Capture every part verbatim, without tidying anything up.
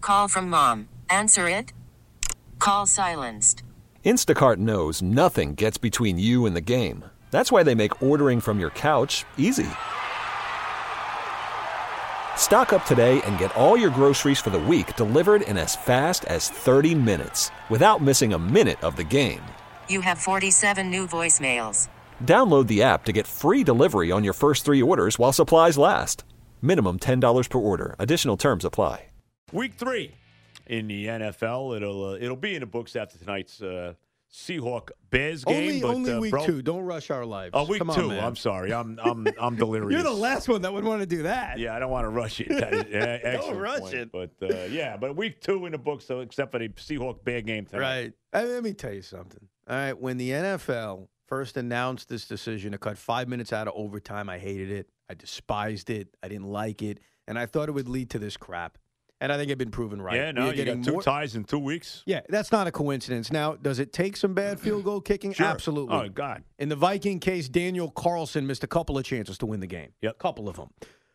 Call from mom. Answer it. Call silenced. Instacart knows nothing gets between you and the game. That's why they make ordering from your couch easy. Stock up today and get all your groceries for the week delivered in as fast as thirty minutes without missing a minute of the game. You have forty-seven new voicemails. Download the app to get free delivery on your first three orders while supplies last. Minimum ten dollars per order. Additional terms apply. Week three in the N F L. It'll uh, it'll be in the books after tonight's uh, Seahawk Bears game. Only, but, only uh, week bro, two. Don't rush our lives. Oh, week Come two. on, man. I'm sorry. I'm I'm I'm delirious. You're the last one that would want to do that. Yeah, I don't want to rush it. That is, uh, excellent rush point. it. But uh, yeah, but week two in the books, so except for the Seahawk Bear game tonight. Right. Uh, let me tell you something. All right. When the N F L first announced this decision to cut five minutes out of overtime, I hated it. I despised it. I didn't like it. And I thought it would lead to this crap. And I think it's been proven right. Yeah, no, You're you got getting two more- ties in two weeks. Yeah, that's not a coincidence. Now, does it take some bad field goal kicking? Sure. Absolutely. Oh, God. In the Viking case, Daniel Carlson missed a couple of chances to win the game. Yep. A couple of them.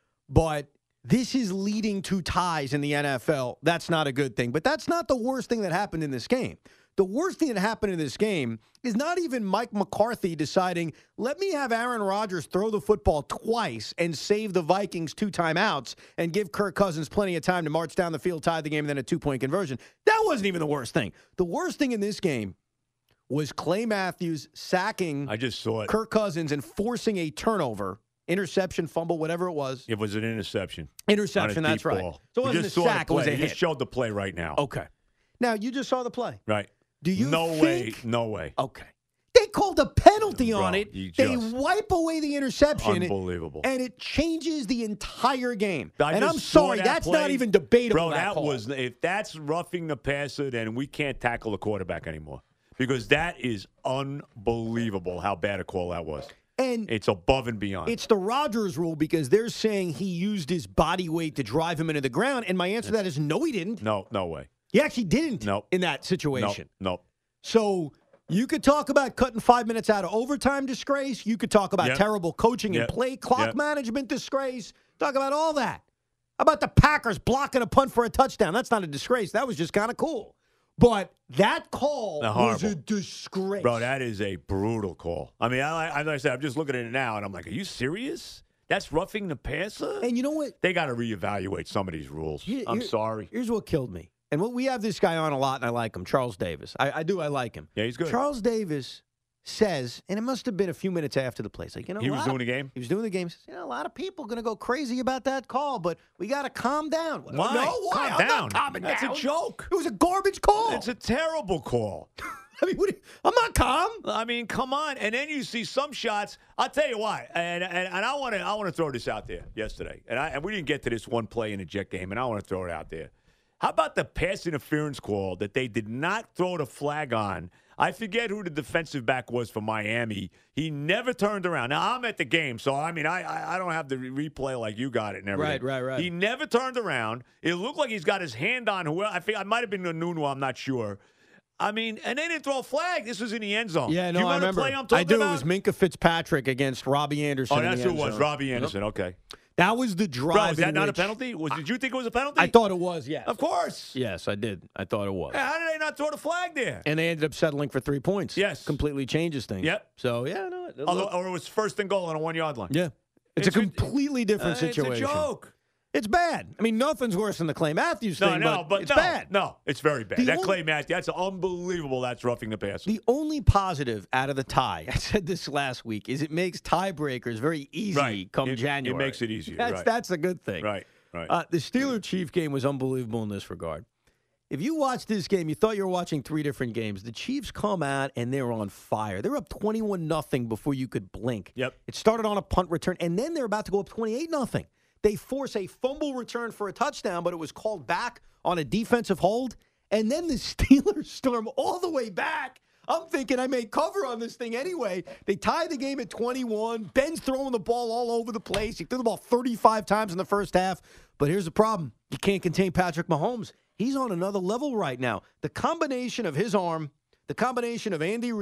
But this is leading to ties in the N F L. That's not a good thing. But that's not the worst thing that happened in this game. The worst thing that happened in this game is not even Mike McCarthy deciding, let me have Aaron Rodgers throw the football twice and save the Vikings two timeouts and give Kirk Cousins plenty of time to march down the field, tie the game, and then a two-point conversion. That wasn't even the worst thing. The worst thing in this game was Clay Matthews sacking I just saw it. Kirk Cousins and forcing a turnover, interception, fumble, whatever it was. It was an interception. Interception, On a that's deep right. ball. So it We wasn't a just saw the sack, it was play. a You hit. just showed the play right now. Okay. Now, you just saw the play. Right. Do you no think, way. No way. Okay. They called a penalty Bro, on it. you They just- wipe away the interception. Unbelievable. And it changes the entire game. I and just I'm saw sorry, that that's play. not even debatable. Bro, that, call. was if that's roughing the passer, then we can't tackle the quarterback anymore because that is unbelievable how bad a call that was. And It's above and beyond. it's the Rodgers rule because they're saying he used his body weight to drive him into the ground. And my answer to that is no, he didn't. no, no way. He actually didn't Nope. in that No, situation. no. So you could talk about cutting five minutes out of overtime disgrace. You could talk about Yep. terrible coaching Yep. and play clock Yep. management disgrace. Talk about all that. How about the Packers blocking a punt for a touchdown? That's not a disgrace. That was just kind of cool. But that call Uh, was a horrible. disgrace. Bro, that is a brutal call. I mean, I, as I said, I'm just looking at it now, and I'm like, are you serious? That's roughing the passer? And you know what? They got to reevaluate some of these rules. Here- I'm here- sorry. Here's what killed me. And what we have this guy on a lot, and I like him, Charles Davis. I, I do. I like him. Yeah, he's good. Charles Davis says, and it must have been a few minutes after the play. It's like, you know, He a was lot doing of- the game? He was doing the game. He says, you know, a lot of people going to go crazy about that call, but we got to calm down. Why? No, why? Calm I'm down. not calming That's a down. joke. It was a garbage call. It's a terrible call. I mean, what do you- I'm not calm. I mean, come on. And then you see some shots. I'll tell you why. And and, and I want to I want to throw this out there yesterday. And I and we didn't get to this one play in the Jet game, and I want to throw it out there. How about the pass interference call that they did not throw the flag on? I forget who the defensive back was for Miami. He never turned around. Now, I'm at the game, so, I mean, I I, I don't have the re- replay like you got it and everything. Right, right, right. He never turned around. It looked like he's got his hand on whoever. I think I might have been Nunu. I'm not sure. I mean, and they didn't throw a flag. This was in the end zone. Yeah, Do no, you I remember remember. the play I'm talking I do. about? It was Minka Fitzpatrick against Robbie Anderson. Oh, in that's the who end it was. zone. Robbie Anderson. Okay. That was the drive. Bro, was that in not a which- penalty? Was Did you think it was a penalty? I thought it was, yes. Of course. Yes, I did. I thought it was. How did they not throw the flag there? And they ended up settling for three points. Yes. Completely changes things. Yep. So, yeah, no. it- Although, or it was first and goal on a one-yard line. yeah. It's, It's a a- completely different Uh, situation. It's a joke. It's bad. I mean, nothing's worse than the Clay Matthews No, thing, no, but, but it's no, bad. no, it's very bad. The that only- Clay Matthews, that's unbelievable. That's roughing the passer. The only positive out of the tie, I said this last week, is it makes tiebreakers very easy Right. come It- it January. makes it easier, That's, right. that's a good thing. Right, right. Uh, the Steeler-Chief game was unbelievable in this regard. If you watched this game, you thought you were watching three different games. The Chiefs come out, and they're on fire. They're up twenty-one nothing before you could blink. Yep. It started on a punt return, and then they're about to go up twenty-eight nothing. They force a fumble return for a touchdown, but it was called back on a defensive hold. And then the Steelers storm all the way back. I'm thinking I made cover on this thing anyway. They tie the game at twenty-one. Ben's throwing the ball all over the place. He threw the ball thirty-five times in the first half. But here's the problem. You can't contain Patrick Mahomes. He's on another level right now. The combination of his arm, the combination of Andy Reid,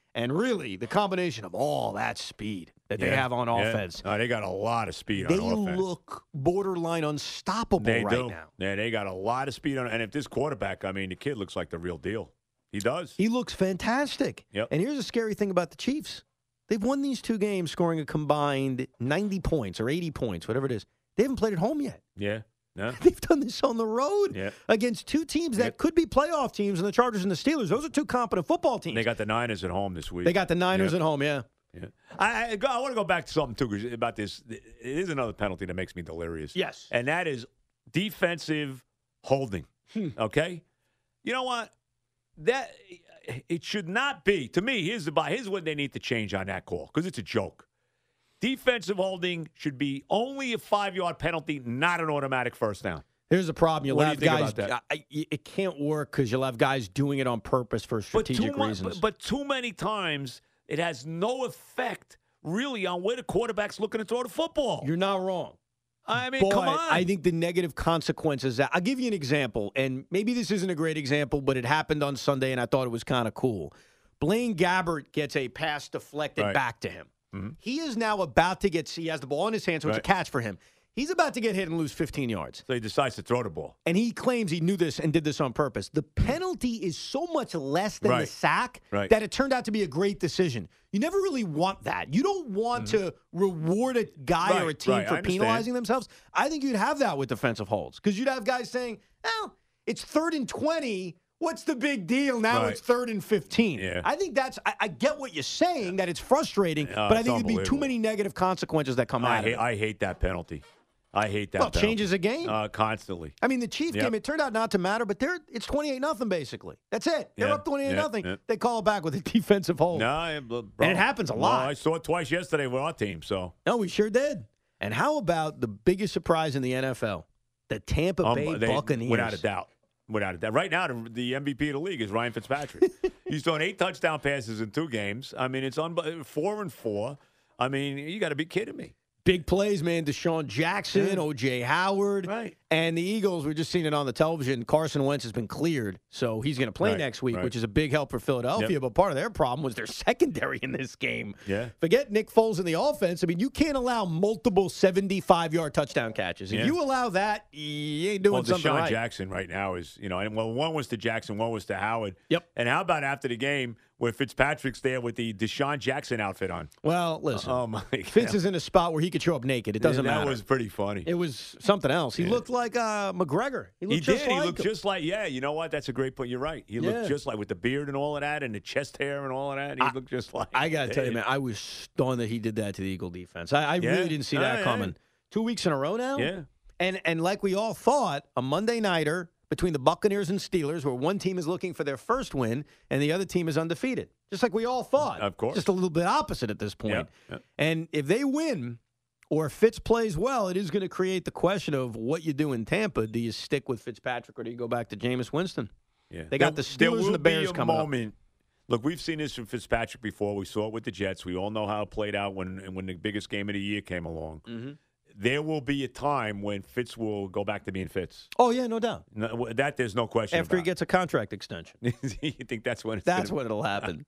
And really, the combination of all that speed that they Yeah, have on yeah. offense, Oh, they got a lot of speed they on offense. look borderline unstoppable They right do. now. Yeah, they got a lot of speed on it. And if this quarterback, I mean, the kid looks like the real deal. He does. He looks fantastic. Yep. And here's a scary thing about the Chiefs. They've won these two games scoring a combined ninety points or eighty points, whatever it is. They haven't played at home yet. Yeah. No. They've done this on the road Yeah. against two teams that Yep. could be playoff teams, and the Chargers and the Steelers. Those are two competent football teams. They got the Niners at home this week. They got the Niners Yep. at home, yeah. Yeah. I, I, I want to go back to something, too, 'cause about this. It is another penalty that makes me delirious. Yes. And that is defensive holding. Hmm. Okay? You know what? That it should not be. To me, here's the here's what they need to change on that call, because it's a joke. Defensive holding should be only a five-yard penalty, not an automatic first down. Here's the problem. You'll What do have you think guys. about that? I, I- it can't work because you'll have guys doing it on purpose for strategic too mu- reasons. But, but too many times, it has no effect really on where the quarterback's looking to throw the football. You're not wrong. I mean, But come on. I think the negative consequences. I'll give you an example, and maybe this isn't a great example, but it happened on Sunday, and I thought it was kind of cool. Blaine Gabbert gets a pass deflected Right. back to him. Mhm. He is now about to get. He has the ball in his hand, so it's a Right. catch for him. He's about to get hit and lose fifteen yards. So he decides to throw the ball. And he claims he knew this and did this on purpose. The penalty is so much less than the Right. sack Right. that it turned out to be a great decision. You never really want that. You don't want to reward a guy or a Mm-hmm. Right, team right. I for understand. penalizing themselves. I think you'd have that with defensive holds because you'd have guys saying, well, it's third and twenty. What's the big deal? Now Right. it's third and fifteen. Yeah. I think that's, I, I get what you're saying, that it's frustrating, Uh, but I it's think there'd be too unbelievable. many negative consequences that come I out hate, of it. I hate that penalty. I hate that Well, it penalty. changes a game. Uh, constantly. I mean, the Chief Yep. game, it turned out not to matter, but they're it's twenty-eight nothing basically. That's it. They're Yeah, up twenty-eight yeah, nothing. yeah. They call it back with a defensive hold. No, I- bro, And it happens a well, lot. I saw it twice yesterday with our team. So No, we sure did. And how about the biggest surprise in the N F L? The Tampa um, Bay they- Buccaneers. without a doubt, without a doubt. Right now, the, the M V P of the league is Ryan Fitzpatrick. He's throwing eight touchdown passes in two games. I mean, it's unbe- four and four. I mean, you got to be kidding me. Big plays, man. Deshaun Jackson, Yeah. O J Howard. Right. And the Eagles, we're just seeing it on the television. Carson Wentz has been cleared, so he's going to play Right, next week, right. which is a big help for Philadelphia. Yep. But part of their problem was their secondary in this game. Yeah. Forget Nick Foles in the offense. I mean, you can't allow multiple seventy-five-yard touchdown catches. If Yeah. you allow that, you ain't doing Well, something Deshaun right. Jackson right now is, you know, and well, one was to Jackson, one was to Howard. Yep. And how about after the game where Fitzpatrick's there with the Deshaun Jackson outfit on? Well, listen, Oh my God. Fitz is in a spot where he could show up naked. It doesn't that matter. was pretty funny. It was something else. He Yeah. looked like uh, McGregor. He looked He just did. like he looked him. just like, yeah, you know what? That's a great point. You're right. He looked Yeah. just like with the beard and all of that and the chest hair and all of that. He I- looked just like. I got to tell you, Yeah. man, I was stunned that he did that to the Eagle defense. I, I Yeah. really didn't see Oh, that yeah. coming. Two weeks in a row now? Yeah. And and like we all thought, a Monday nighter between the Buccaneers and Steelers, where one team is looking for their first win and the other team is undefeated. Just like we all thought. Of course. Just a little bit opposite at this point. Yeah, yeah. And if they win or Fitz plays well, it is going to create the question of what you do in Tampa. Do you stick with Fitzpatrick or do you go back to Jameis Winston? Yeah. They got There- the there Steelers and will the Bears be a coming up. moment. Look, we've seen this from Fitzpatrick before. We saw it with the Jets. We all know how it played out when when the biggest game of the year came along. Mm-hmm. There will be a time when Fitz will go back to being Fitz. Oh, yeah, no doubt. No, that there's no question After he about. gets a contract extension. you think that's when it's That's gonna, when it'll happen.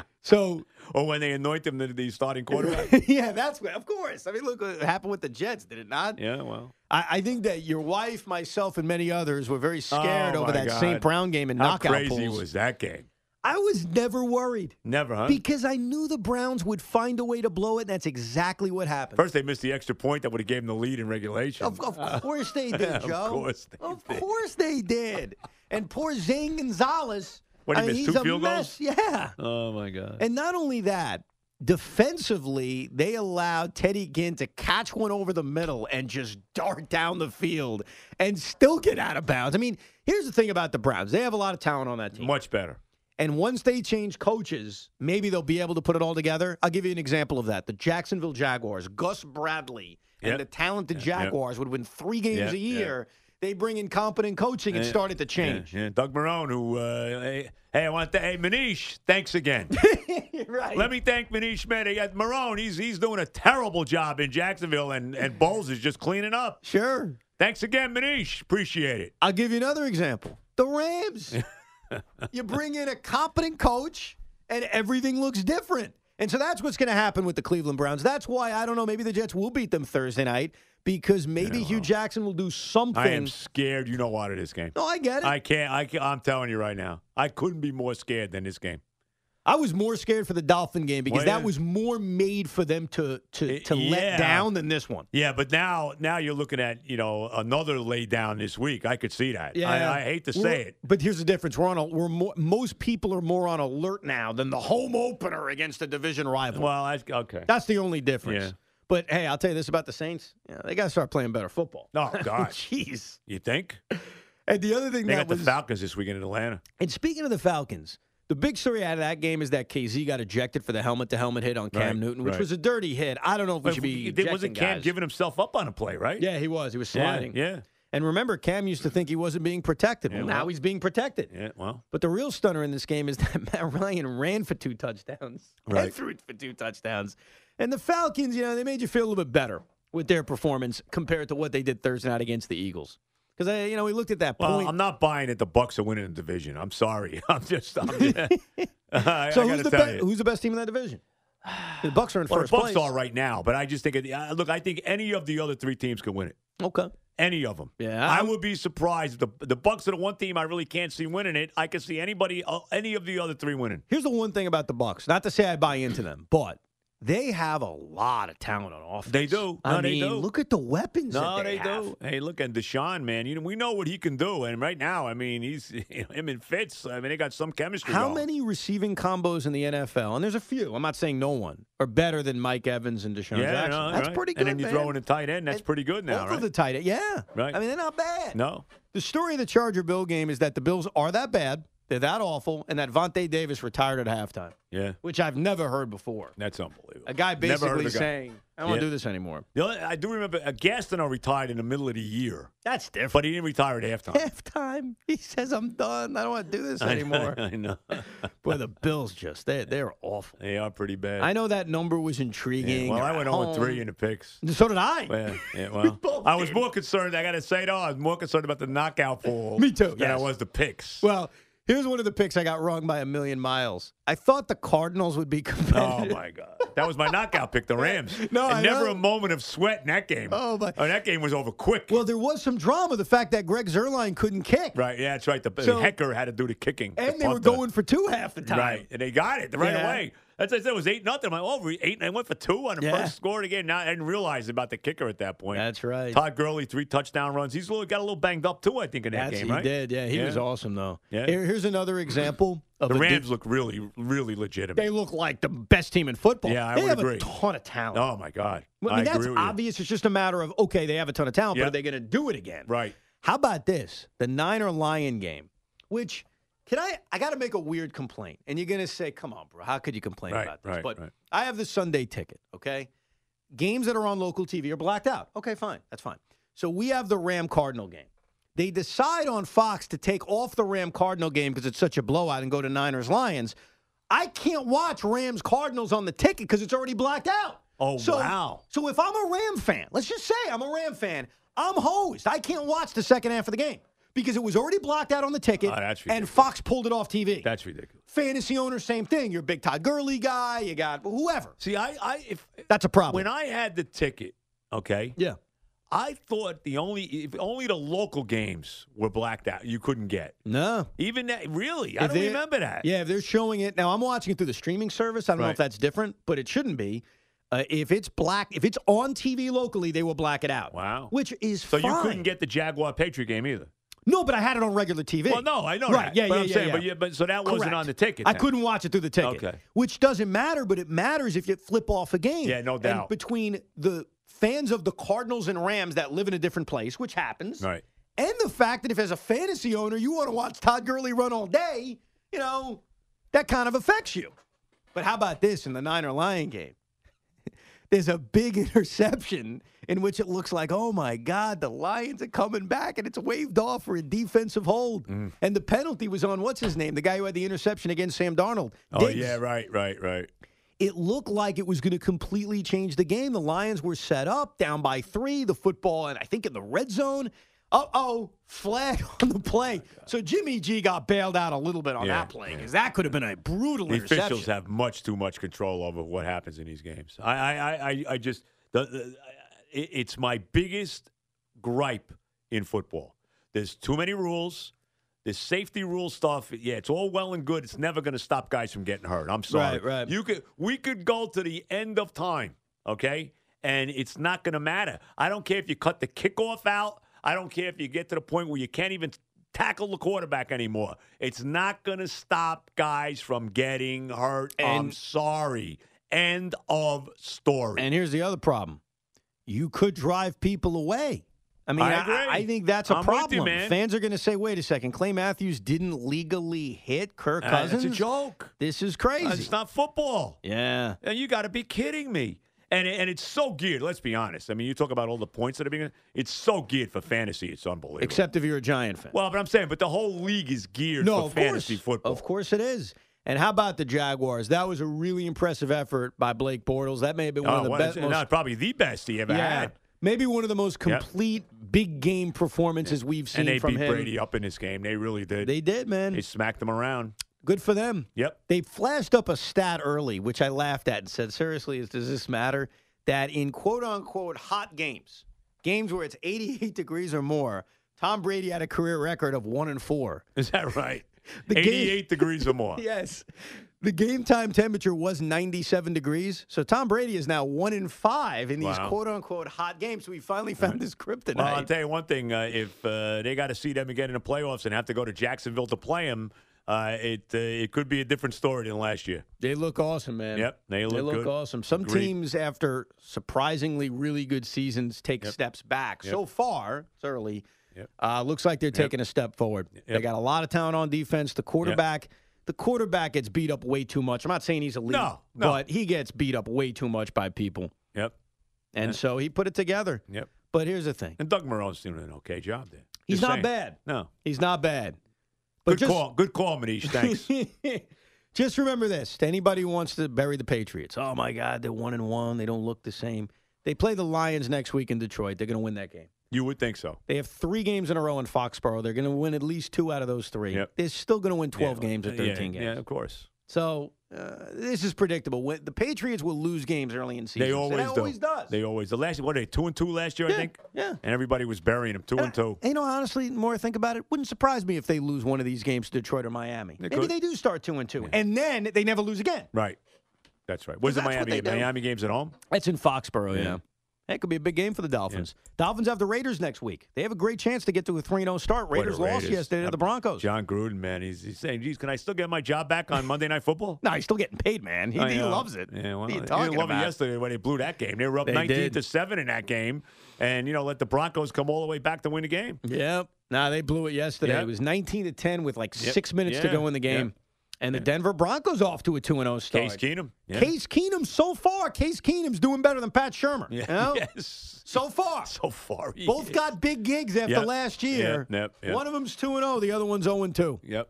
So, or when they anoint him the, the starting quarterback? yeah, that's what, of course. I mean, look what happened with the Jets, did it not? Yeah, well. I, I think that your wife, myself, and many others were very scared Oh, over my that God. Saint Brown game and How knockout crazy polls. was that game? I was never worried Never, huh? because I knew the Browns would find a way to blow it, and that's exactly what happened. First, they missed the extra point that would have gave them the lead in regulation. Of, of course they did, Of Joe. course they Of did. course they did. And poor Zane Gonzalez. What, he I mean, missed he's two a field mess. Yeah. Oh, my God. And not only that, defensively, they allowed Teddy Ginn to catch one over the middle and just dart down the field and still get out of bounds. I mean, here's the thing about the Browns. They have a lot of talent on that team. Much better. And once they change coaches, maybe they'll be able to put it all together. I'll give you an example of that. The Jacksonville Jaguars, Gus Bradley, and Yep. the talented Yep. Jaguars would win three games Yep. a year. They bring in competent coaching and Yeah. started to change. Yeah, yeah. Doug Marone, who, uh, hey, hey, I want to, hey, Manish, thanks again. right. Let me thank Manish, man. They got Marone, he's he's doing a terrible job in Jacksonville, and, and Bowles is just cleaning up. Sure. Thanks again, Manish. Appreciate it. I'll give you another example. The Rams. You bring in a competent coach, and everything looks different. And so that's what's going to happen with the Cleveland Browns. That's why, I don't know, maybe the Jets will beat them Thursday night because maybe Yeah, Hugh well, Jackson will do something. I am scared. You know what of this game. No, I get it. I can't. I can't, I'm telling you right now. I couldn't be more scared than this game. I was more scared for the Dolphin game because Well, that yeah. was more made for them to to, to Yeah. let down than this one. Yeah, but now now you're looking at, you know, another lay down this week. I could see that. I, I hate to say We're- it. but here's the difference: we're on a we're more, most people are more on alert now than the home opener against a division rival. Well, I, okay. That's the only difference. Yeah. But hey, I'll tell you this about the Saints: yeah, they got to start playing better football. Oh, God. Jeez. You think? And the other thing They that got the was, Falcons this weekend in Atlanta. and speaking of the Falcons, the big story out of that game is that K Z got ejected for the helmet-to-helmet hit on Cam Right, Newton, which right. was a dirty hit. I don't know if we But should be it wasn't ejecting Cam guys. giving himself up on a play, right? Yeah, he was. He was Yeah, sliding. yeah. And remember, Cam used to think he wasn't being protected. Yeah, well, well. now he's being protected. Yeah, well. But the real stunner in this game is that Matt Ryan ran for two touchdowns. Right. And threw for two touchdowns. And the Falcons, you know, they made you feel a little bit better with their performance compared to what they did Thursday night against the Eagles. Because, you know, we looked at that Well, point. I'm not buying that the Bucks are winning the division. I'm sorry. I'm just. I'm just I, so I who's gotta the, tell be- you. who's the best team in that division? The Bucks are in Well, first the Bucks place. are right now, but I just think it, uh, look. I think any of the other three teams can win it. Okay. Any of them. Yeah, I I'm- would be surprised. The the Bucks are the one team I really can't see winning it. I can see anybody, uh, any of the other three winning. Here's the one thing about the Bucks. Not to say I buy into them, but they have a lot of talent on offense. They do. I No, they mean, do. look at the weapons No, that they, they, have. do. Hey, look at Deshaun, man. You know, we know what he can do, and right now, I mean, he's you know, him and Fitz. I mean, they got some chemistry. How going. many receiving combos in the N F L, and there's a few, I'm not saying no one, are better than Mike Evans and Deshaun Yeah, Jackson? no, That's right. pretty good, And then you man. throw in a tight end. That's And pretty good now, Both right? of the tight end, yeah. Right. I mean, they're not bad. No. The story of the Charger-Bill game is that the Bills are that bad, they're that awful, and that Vontae Davis retired at halftime, Yeah, which I've never heard before. that's unbelievable. A guy Never heard of basically a guy. saying, I don't want to Yeah. do this anymore. The only, I do remember uh, Gastineau retired in the middle of the year, That's different. but he didn't retire at halftime. Halftime, he says, I'm done. I don't want to do this anymore. I know. Boy, the Bills just, they, they're awful. They are pretty bad. I know that number was intriguing. Yeah, well, I They're went at oh three home. in the picks. So did I. Yeah, yeah, well, both I was did. more concerned. I got to say, though, I was more concerned about the knockout pool. Me too, Than I yes. was the picks. Well, here's one of the picks I got wrong by a million miles. I thought the Cardinals would be oh competitive. my God, that was my knockout pick, the Rams. No, and I never know. a moment of sweat in that game. Oh, my- Oh, that game was over quick. Well, there was some drama. The fact that Greg Zerline couldn't kick. right, yeah, that's right. The So- Hecker had to do the kicking, And the they were punter. going for two half the time. right, and they got it right Yeah. away. That's what I said. It was eight nothing. I'm like, oh, we eight. And I went for two on the Yeah. first score again. Now I didn't realize about the kicker at that point. That's right. Todd Gurley, three touchdown runs. He's a little, got a little banged up too, I think, in that That's, game, he right? did. Yeah, he Yeah. was awesome, though. Yeah. Here- here's another example of The a Rams di- look really, really legitimate. They look like the best team in football. Yeah, I they would have agree. a ton of talent. Oh my God, I mean, that's agree with you. obvious. It's just a matter of, okay, they have a ton of talent, but Yeah. are they going to do it again? Right. How about this? The Niner Lion game, which can I I got to make a weird complaint. And you're going to say, "Come on, bro. How could you complain Right, about this?" right, but right. I have the Sunday ticket, okay? Games that are on local T V are blacked out. Okay, fine. That's fine. So we have the Ram Cardinal game. They decide on Fox to take off the Ram Cardinal game because it's such a blowout and go to Niners Lions. I can't watch Rams Cardinals on the ticket because it's already blacked out. Oh, So- wow. So if I'm a Ram fan, let's just say I'm a Ram fan, I'm hosed. I can't watch the second half of the game because it was already blocked out on the ticket, Oh, that's and ridiculous. Fox pulled it off T V. That's ridiculous. Fantasy owners, same thing. You're a big Todd Gurley guy. You got whoever. See, I, I, if That's a problem. when I had the ticket, okay, yeah. I thought the only, if only the local games were blacked out. You couldn't get No. even that. Really, I If don't they- remember that. Yeah, if they're showing it now, I'm watching it through the streaming service. I don't know Right. if that's different, but it shouldn't be. Uh, if it's black, if it's on T V locally, they will black it out. Wow. Which is So fine. you couldn't get the Jaguar Patriot game either. No, but I had it on regular T V. Well, no, I know Right, that. yeah, but yeah, I'm yeah, saying, yeah. but yeah, but so that wasn't Correct. on the ticket. I then. couldn't watch it through the ticket. Okay. Which doesn't matter, but it matters if you flip off a game. Yeah, no And doubt. between the fans of the Cardinals and Rams that live in a different place, which happens, Right. and the fact that if as a fantasy owner you want to watch Todd Gurley run all day, you know, that kind of affects you. But how about this in the Niner Lion game? There's a big interception in which it looks like, oh my God, the Lions are coming back, and it's waved off for a defensive hold. Mm. And the penalty was on what's his name, the guy who had the interception against Sam Darnold. Oh Diggs. yeah, right, right, right. It looked like it was going to completely change the game. The Lions were set up down by three, the football, and I think in the red zone. Uh-oh, flag on the play. So Jimmy G got bailed out a little bit on Yeah, that play because yeah. that could have been a brutal The interception. officials have much too much control over what happens in these games. I, I, I, I- I just, the, the, it- it's my biggest gripe in football. There's too many rules. This safety rule stuff, yeah, it's all well and good. It's never going to stop guys from getting hurt. I'm sorry. Right, right. You could, we could go to the end of time, okay, and it's not going to matter. I don't care if you cut the kickoff out. I don't care if you get to the point where you can't even tackle the quarterback anymore. It's not going to stop guys from getting hurt. I'm And- sorry. End of story. And here's the other problem. You could drive people away. I mean, I I, agree. I think that's a I'm with you, problem. man. Fans are going to say, wait a second, Clay Matthews didn't legally hit Kirk Uh, Cousins? It's a joke. This is crazy. Uh, It's not football. Yeah. And you got to be kidding me. And and it's so geared. Let's be honest. I mean, you talk about all the points that are being. It's so geared for fantasy. It's unbelievable. Except if you're a Giant fan. well, but I'm saying, but the whole league is geared no, for of fantasy course. football. Of course it is. And how about the Jaguars? That was a really impressive effort by Blake Bortles. That may have been one Oh, of the what best. is- most- not probably the best he ever yeah, had. maybe one of the most Yep. complete big game performances we've seen And they from beat him. Brady up in this game. They really did. They did, man. They smacked them around. Good for them. Yep. They flashed up a stat early, which I laughed at and said, seriously, is- does this matter? That in quote-unquote hot games, games where it's eighty-eight degrees or more, Tom Brady had a career record of one and four. Is that right? The game- eighty-eight degrees or more. Yes. The game time temperature was ninety-seven degrees. So Tom Brady is now one in five in these Wow. quote-unquote hot games. So we finally found his kryptonite. Well, I'll tell you one thing. Uh, if uh, they got to see them again in the playoffs and have to go to Jacksonville to play them, uh, it uh, it could be a different story than last year. They look awesome, man. Yep, they look They look good. awesome. Some Agreed. teams, after surprisingly really good seasons, take Yep. steps back. Yep. So far, it's early. Yep. Uh, looks like they're taking a step forward. They Yep. got a lot of talent on defense. The quarterback, the quarterback gets beat up way too much. I'm not saying he's elite, No, no. but he gets beat up way too much by people. Yep. And Yeah. so he put it together. Yep. But here's the thing. And Doug Marrone's doing an okay job there. He's Just not saying. bad. No. He's not bad. But Good just, call. Good call, Manish. Thanks. just remember this. To anybody who wants to bury the Patriots, oh, my God, they're one and one. They don't look the same. They play the Lions next week in Detroit. They're going to win that game. You would think so. They have three games in a row in Foxborough. They're going to win at least two out of those three. Yep. They're still going to win twelve Yeah, games or yeah, thirteen Yeah, games. of course. So uh, this is predictable. When, the Patriots will lose games early in seasons. They always it do. always does. They always. The last what are they two and two last year, Yeah, I think. yeah. And everybody was burying them two and two. You know, honestly, the more I think about it, wouldn't surprise me if they lose one of these games to Detroit or Miami. They Maybe could. they do start two and two, and then they never lose again. Right. That's right. Where's the that's what Miami they game? do. Miami game's at home. That's in Foxborough, yeah. Yeah. That could be a big game for the Dolphins. Dolphins have the Raiders next week. They have a great chance to get to a three and oh start. Boy, the Raiders lost Raiders. yesterday to the Broncos. John Gruden, man, he's, he's saying, "Geez, can I still get my job back on Monday Night Football?" No, he's still getting paid, man. He, I he know. loves it. Yeah, well, what are you he talking didn't love about? it yesterday when they blew that game. They were up They nineteen did. to seven in that game, and you know let the Broncos come all the way back to win the game. Yep. Nah, they blew it yesterday. Yep. It was nineteen to ten with like Yep. six minutes to Yeah. go in the game. Yep. And the Denver Broncos off to a two and oh start. Case Keenum. Yeah. Case Keenum, so far, Case Keenum's doing better than Pat Shermer. Yeah. You know? Yes. So far. So far. he Both is. got big gigs after Yep. last year. Yep, yep, yep. One of them's two and oh, the other one's oh and two. Yep.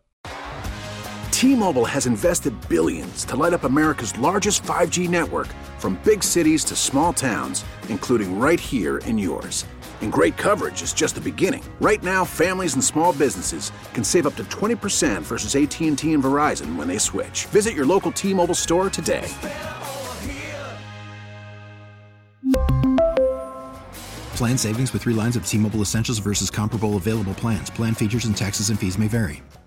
T-Mobile has invested billions to light up America's largest five G network, from big cities to small towns, including right here in yours. And great coverage is just the beginning. Right now, families and small businesses can save up to twenty percent versus A T and T and Verizon when they switch. Visit your local T-Mobile store today. Plan savings with three lines of T-Mobile Essentials versus comparable available plans. Plan features and taxes and fees may vary.